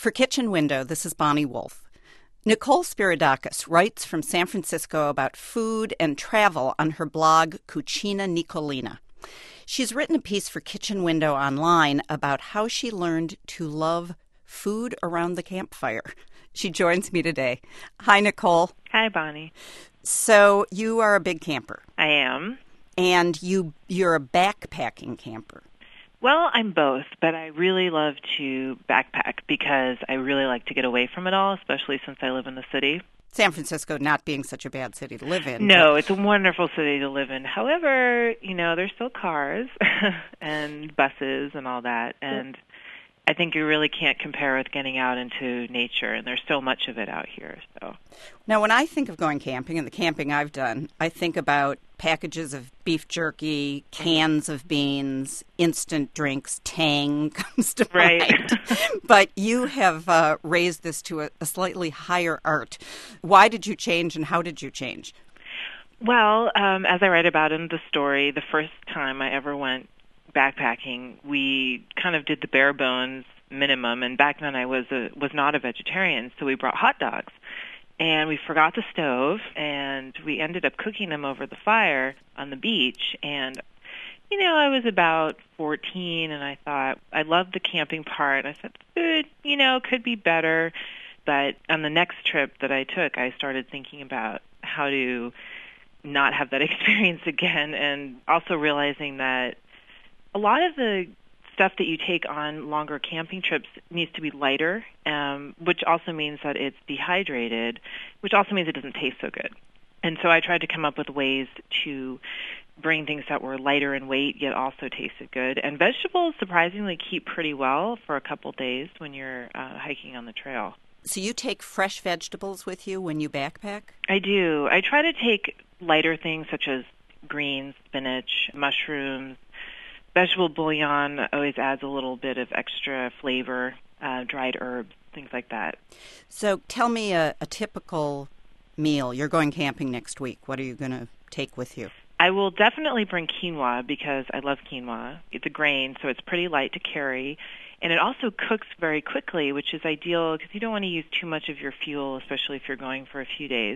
For Kitchen Window, this is Bonnie Wolf. Nicole Spiridakis writes from San Francisco about food and travel on her blog Cucina Nicolina. She's written a piece for Kitchen Window online about how she learned to love food around the campfire. She joins me today. Hi, Nicole. Hi, Bonnie. So you are a big camper. I am. And you're a backpacking camper. Well, I'm both, but I really love to backpack because I really like to get away from it all, especially since I live in the city. San Francisco not being such a bad city to live in. No, it's a wonderful city to live in. However, there's still cars and buses and all that, and I think you really can't compare with getting out into nature, and there's so much of it out here. So now, when I think of going camping, and the camping I've done, I think about packages of beef jerky, cans of beans, instant drinks, Tang comes to mind. But you have raised this to a slightly higher art. Why did you change, and how did you change? Well, as I write about in the story, the first time I ever went backpacking, we kind of did the bare bones minimum, and back then I was not a vegetarian, so we brought hot dogs. And we forgot the stove, and we ended up cooking them over the fire on the beach. And, I was about 14, and I thought, I loved the camping part. I said, food, could be better. But on the next trip that I took, I started thinking about how to not have that experience again, and also realizing that a lot of the stuff that you take on longer camping trips needs to be lighter, which also means that it's dehydrated, which also means it doesn't taste so good. And so I tried to come up with ways to bring things that were lighter in weight yet also tasted good. And vegetables surprisingly keep pretty well for a couple days when you're hiking on the trail. So you take fresh vegetables with you when you backpack? I do. I try to take lighter things such as greens, spinach, mushrooms. Vegetable bouillon always adds a little bit of extra flavor, dried herbs, things like that. So tell me a typical meal. You're going camping next week. What are you going to take with you? I will definitely bring quinoa because I love quinoa. It's a grain, so it's pretty light to carry. And it also cooks very quickly, which is ideal because you don't want to use too much of your fuel, especially if you're going for a few days.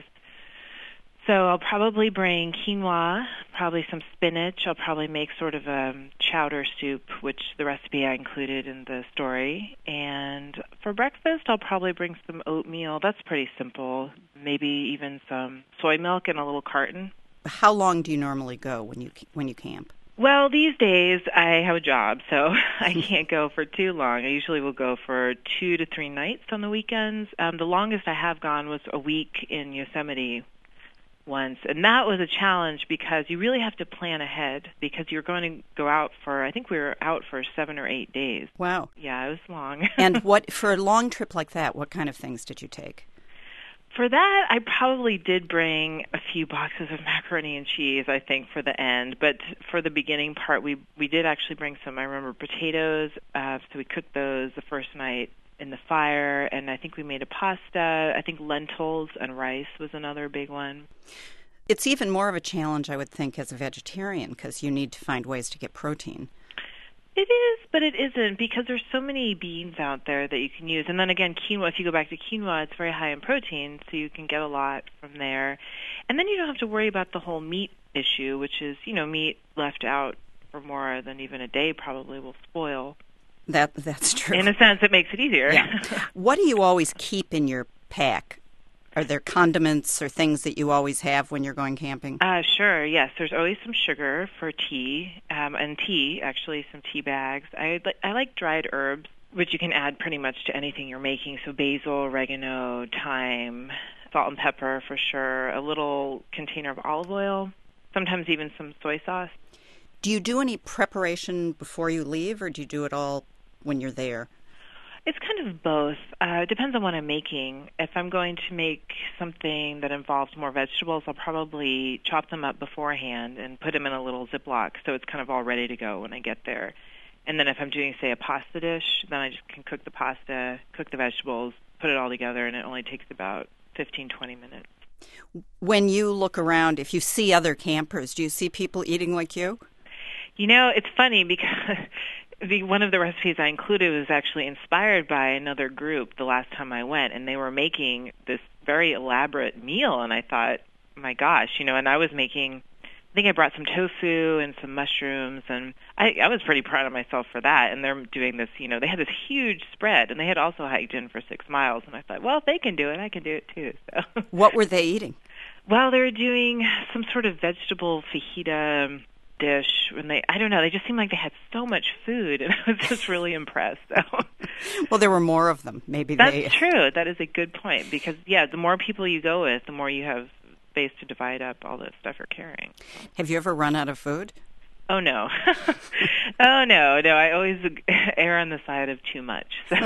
So I'll probably bring quinoa, probably some spinach. I'll probably make sort of a chowder soup, which the recipe I included in the story. And for breakfast, I'll probably bring some oatmeal. That's pretty simple. Maybe even some soy milk in a little carton. How long do you normally go when you camp? Well, these days I have a job, so I can't go for too long. I usually will go for 2 to 3 nights on the weekends. The longest I have gone was a week in Yosemite once, and that was a challenge because you really have to plan ahead because you're going to go out for, I think we were out for 7 or 8 days. Wow. Yeah, it was long. And for a long trip like that, what kind of things did you take? For that, I probably did bring a few boxes of macaroni and cheese, I think, for the end. But for the beginning part, we did actually bring some, I remember, potatoes. So we cooked those the first night in the fire, and I think we made a pasta. I think lentils and rice was another big one. It's even more of a challenge, I would think, as a vegetarian, because you need to find ways to get protein. It is, but it isn't, because there's so many beans out there that you can use. And then again, quinoa, if you go back to quinoa, it's very high in protein, so you can get a lot from there. And then you don't have to worry about the whole meat issue, which is, meat left out for more than even a day probably will spoil. That's true. In a sense, it makes it easier. Yeah. What do you always keep in your pack? Are there condiments or things that you always have when you're going camping? Sure, yes. There's always some sugar for tea, and tea, actually, some tea bags. I like dried herbs, which you can add pretty much to anything you're making. So basil, oregano, thyme, salt and pepper for sure, a little container of olive oil, sometimes even some soy sauce. Do you do any preparation before you leave, or do you do it all when you're there? It's kind of both. It depends on what I'm making. If I'm going to make something that involves more vegetables, I'll probably chop them up beforehand and put them in a little Ziploc so it's kind of all ready to go when I get there. And then if I'm doing, say, a pasta dish, then I just can cook the pasta, cook the vegetables, put it all together, and it only takes about 15, 20 minutes. When you look around, if you see other campers, do you see people eating like you? It's funny because One of the recipes I included was actually inspired by another group the last time I went, and they were making this very elaborate meal, and I thought, my gosh, and I was making, I think I brought some tofu and some mushrooms, and I was pretty proud of myself for that. And they're doing this, they had this huge spread, and they had also hiked in for 6 miles, and I thought, well, if they can do it, I can do it too. So. What were they eating? Well, they were doing some sort of vegetable fajita dish, and I don't know, they just seemed like they had so much food, and I was just really impressed. So. Well, there were more of them. That's true. That is a good point, because, the more people you go with, the more you have space to divide up all the stuff you're carrying. Have you ever run out of food? Oh, no. Oh, no. I always err on the side of too much. So.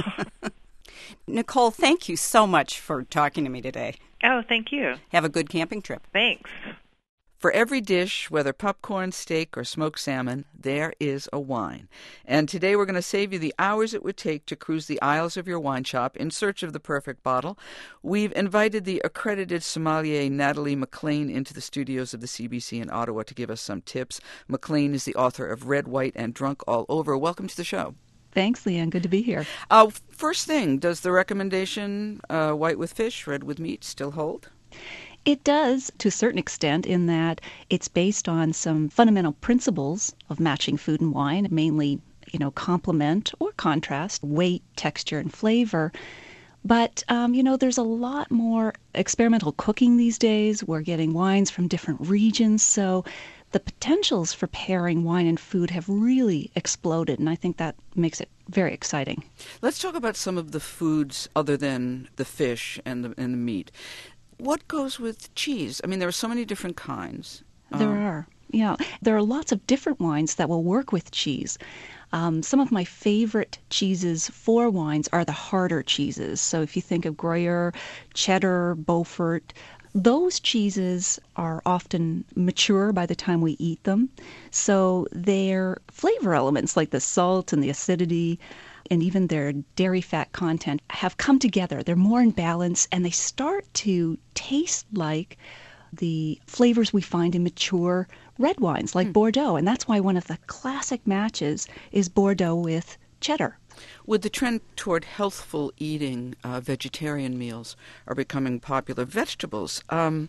Nicole, thank you so much for talking to me today. Oh, thank you. Have a good camping trip. Thanks. For every dish, whether popcorn, steak, or smoked salmon, there is a wine. And today we're going to save you the hours it would take to cruise the aisles of your wine shop in search of the perfect bottle. We've invited the accredited sommelier Natalie McLean into the studios of the CBC in Ottawa to give us some tips. McLean is the author of Red, White, and Drunk All Over. Welcome to the show. Thanks, Leanne. Good to be here. First thing, does the recommendation white with fish, red with meat still hold? It does, to a certain extent, in that it's based on some fundamental principles of matching food and wine, mainly, complement or contrast, weight, texture, and flavor. But, there's a lot more experimental cooking these days. We're getting wines from different regions, so the potentials for pairing wine and food have really exploded, and I think that makes it very exciting. Let's talk about some of the foods other than the fish and the meat. What goes with cheese? I mean, there are so many different kinds. There are. Yeah. There are lots of different wines that will work with cheese. Some of my favorite cheeses for wines are the harder cheeses. So if you think of Gruyere, Cheddar, Beaufort, those cheeses are often mature by the time we eat them. So their flavor elements like the salt and the acidity and even their dairy fat content have come together. They're more in balance, and they start to taste like the flavors we find in mature red wines like Bordeaux. And that's why one of the classic matches is Bordeaux with cheddar. With the trend toward healthful eating, vegetarian meals are becoming popular. Vegetables,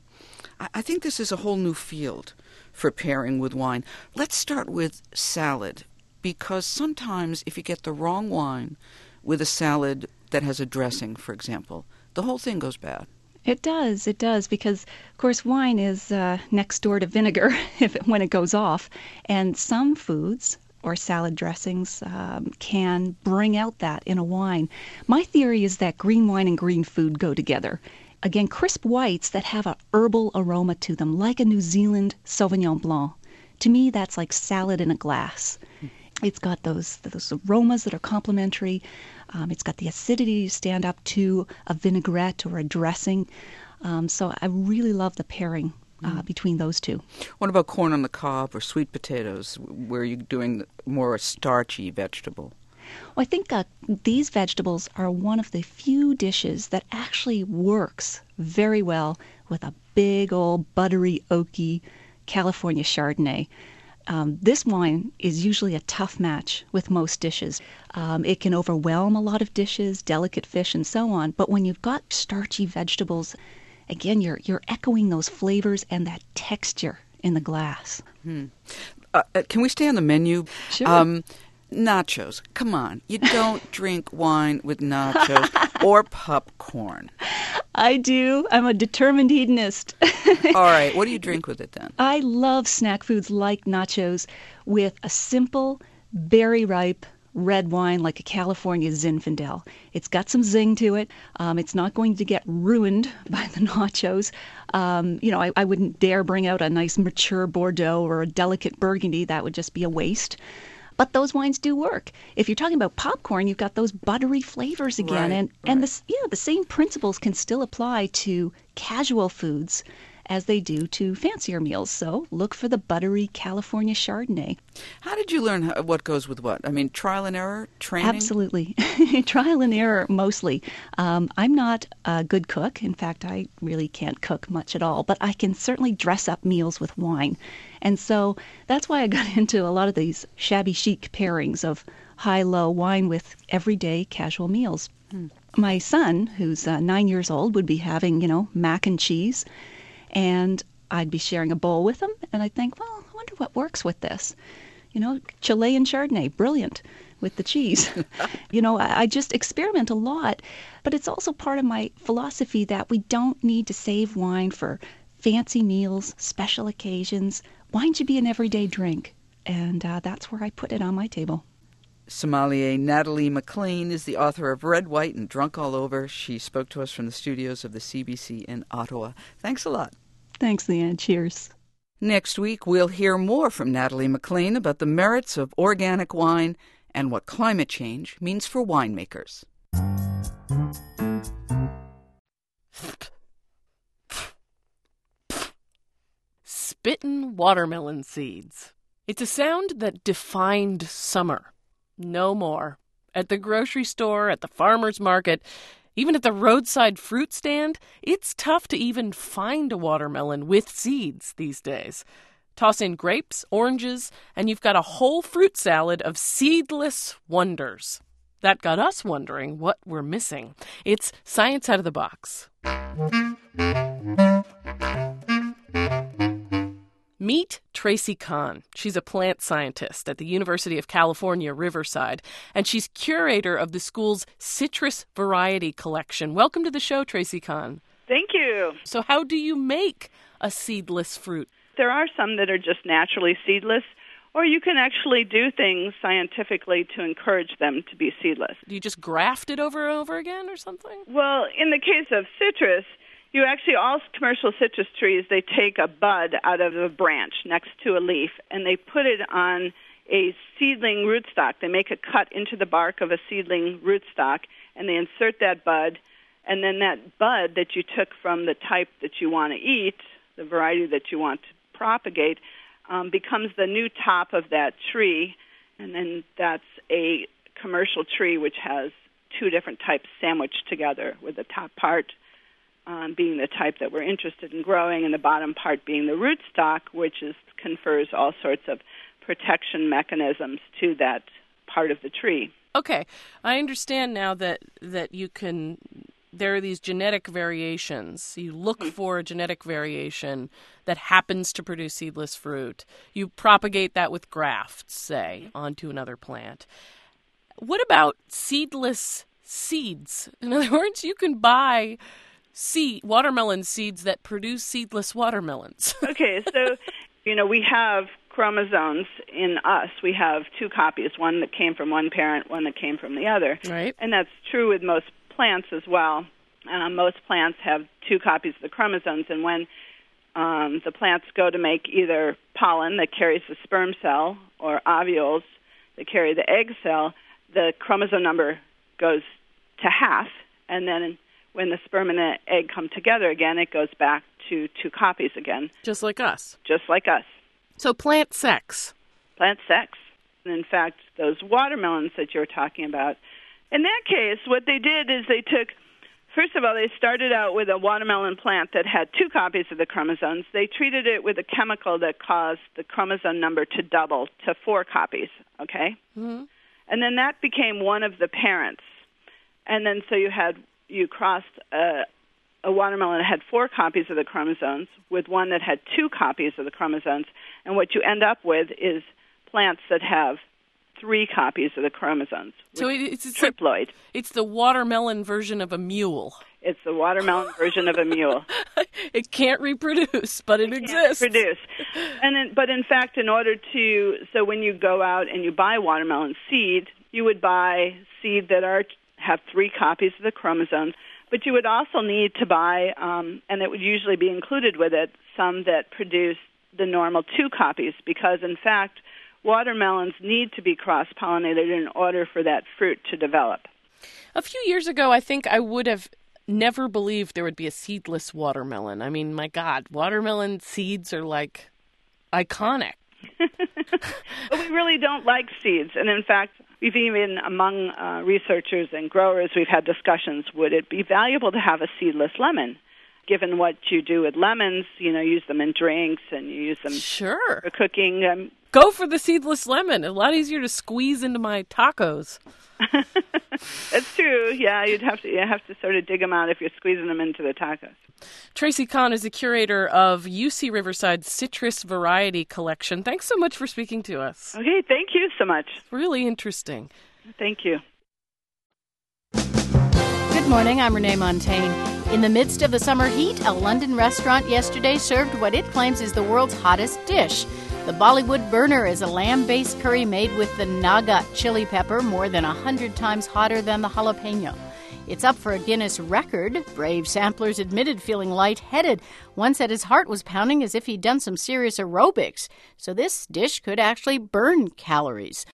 I think this is a whole new field for pairing with wine. Let's start with salad, because sometimes if you get the wrong wine with a salad that has a dressing, for example, the whole thing goes bad. It does, because, of course, wine is next door to vinegar when it goes off. And some foods or salad dressings can bring out that in a wine. My theory is that green wine and green food go together. Again, crisp whites that have a herbal aroma to them, like a New Zealand Sauvignon Blanc. To me, that's like salad in a glass. It's got those aromas that are complementary. It's got the acidity to stand up to a vinaigrette or a dressing. So I really love the pairing between those two. What about corn on the cob or sweet potatoes, where you're doing more a starchy vegetable? Well, I think these vegetables are one of the few dishes that actually works very well with a big old buttery, oaky California Chardonnay. This wine is usually a tough match with most dishes. It can overwhelm a lot of dishes, delicate fish, and so on. But when you've got starchy vegetables, again, you're echoing those flavors and that texture in the glass. Can we stay on the menu? Sure. Nachos. Come on. You don't drink wine with nachos or popcorn. I do. I'm a determined hedonist. All right. What do you drink with it then? I love snack foods like nachos with a simple, berry ripe red wine like a California Zinfandel. It's got some zing to it. It's not going to get ruined by the nachos. I wouldn't dare bring out a nice mature Bordeaux or a delicate Burgundy. That would just be a waste. But those wines do work. If you're talking about popcorn, you've got those buttery flavors again. Right, and the same principles can still apply to casual foods as they do to fancier meals. So look for the buttery California Chardonnay. How did you learn what goes with what? I mean, trial and error, training? Absolutely. Trial and error mostly. I'm not a good cook. In fact, I really can't cook much at all, but I can certainly dress up meals with wine. And so that's why I got into a lot of these shabby chic pairings of high-low wine with everyday casual meals. My son, who's 9 years old, would be having, mac and cheese, and I'd be sharing a bowl with him, and I'd think, well, I wonder what works with this. Chilean Chardonnay, brilliant with the cheese. I just experiment a lot, but it's also part of my philosophy that we don't need to save wine for fancy meals, special occasions. Wine should be an everyday drink, and that's where I put it on my table. Sommelier Natalie MacLean is the author of Red, White, and Drunk All Over. She spoke to us from the studios of the CBC in Ottawa. Thanks a lot. Thanks, Leanne. Cheers. Next week, we'll hear more from Natalie MacLean about the merits of organic wine and what climate change means for winemakers. Spittin' watermelon seeds. It's a sound that defined summer. No more. At the grocery store, at the farmer's market, even at the roadside fruit stand, it's tough to even find a watermelon with seeds these days. Toss in grapes, oranges, and you've got a whole fruit salad of seedless wonders. That got us wondering what we're missing. It's Science Out of the Box. Meet Tracy Kahn. She's a plant scientist at the University of California, Riverside, and she's curator of the school's citrus variety collection. Welcome to the show, Tracy Kahn. Thank you. So how do you make a seedless fruit? There are some that are just naturally seedless, or you can actually do things scientifically to encourage them to be seedless. Do you just graft it over and over again or something? Well, in the case of citrus, all commercial citrus trees, they take a bud out of a branch next to a leaf, and they put it on a seedling rootstock. They make a cut into the bark of a seedling rootstock, and they insert that bud, and then that bud that you took from the type that you want to eat, the variety that you want to propagate, becomes the new top of that tree, and then that's a commercial tree which has two different types sandwiched together, with the top part being the type that we're interested in growing, and the bottom part being the rootstock, which confers all sorts of protection mechanisms to that part of the tree. Okay, I understand now that there are these genetic variations. You look for a genetic variation that happens to produce seedless fruit. You propagate that with grafts, say, onto another plant. What about seedless seeds? In other words, you can buy watermelon seeds that produce seedless watermelons. Okay, so, we have chromosomes in us. We have two copies, one that came from one parent, one that came from the other. Right. And that's true with most plants as well. Most plants have two copies of the chromosomes, and when the plants go to make either pollen that carries the sperm cell or ovules that carry the egg cell, the chromosome number goes to half, and then when the sperm and the egg come together again, it goes back to two copies again. Just like us. Just like us. So plant sex. Plant sex. And in fact, those watermelons that you were talking about, in that case, what they did is first of all, they started out with a watermelon plant that had two copies of the chromosomes. They treated it with a chemical that caused the chromosome number to double to 4 copies, okay? Mm-hmm. And then that became one of the parents. And then so you crossed a watermelon that had 4 copies of the chromosomes with one that had 2 copies of the chromosomes, and what you end up with is plants that have 3 copies of the chromosomes. So it's triploid. It's the watermelon version of a mule. It's the watermelon version of a mule. It can't reproduce, but it exists. Can't reproduce. But in fact, so when you go out and you buy watermelon seed, you would buy seed that have 3 copies of the chromosomes, but you would also need to buy, and it would usually be included with it, some that produce the normal 2 copies, because in fact, watermelons need to be cross-pollinated in order for that fruit to develop. A few years ago, I think I would have never believed there would be a seedless watermelon. I mean, my God, watermelon seeds are like iconic. But we really don't like seeds. And in fact, we've even among researchers and growers, we've had discussions, would it be valuable to have a seedless lemon? Given what you do with lemons, use them in drinks and you use them Sure. for cooking. Go for the seedless lemon. A lot easier to squeeze into my tacos. That's true. Yeah, you have to sort of dig them out if you're squeezing them into the tacos. Tracy Kahn is the curator of UC Riverside's Citrus Variety Collection. Thanks so much for speaking to us. Okay, thank you so much. Really interesting. Thank you. Good morning, I'm Renee Montaigne. In the midst of the summer heat, a London restaurant yesterday served what it claims is the world's hottest dish. The Bollywood Burner is a lamb-based curry made with the Naga chili pepper, more than 100 times hotter than the jalapeno. It's up for a Guinness record. Brave samplers admitted feeling lightheaded. One said his heart was pounding as if he'd done some serious aerobics. So this dish could actually burn calories.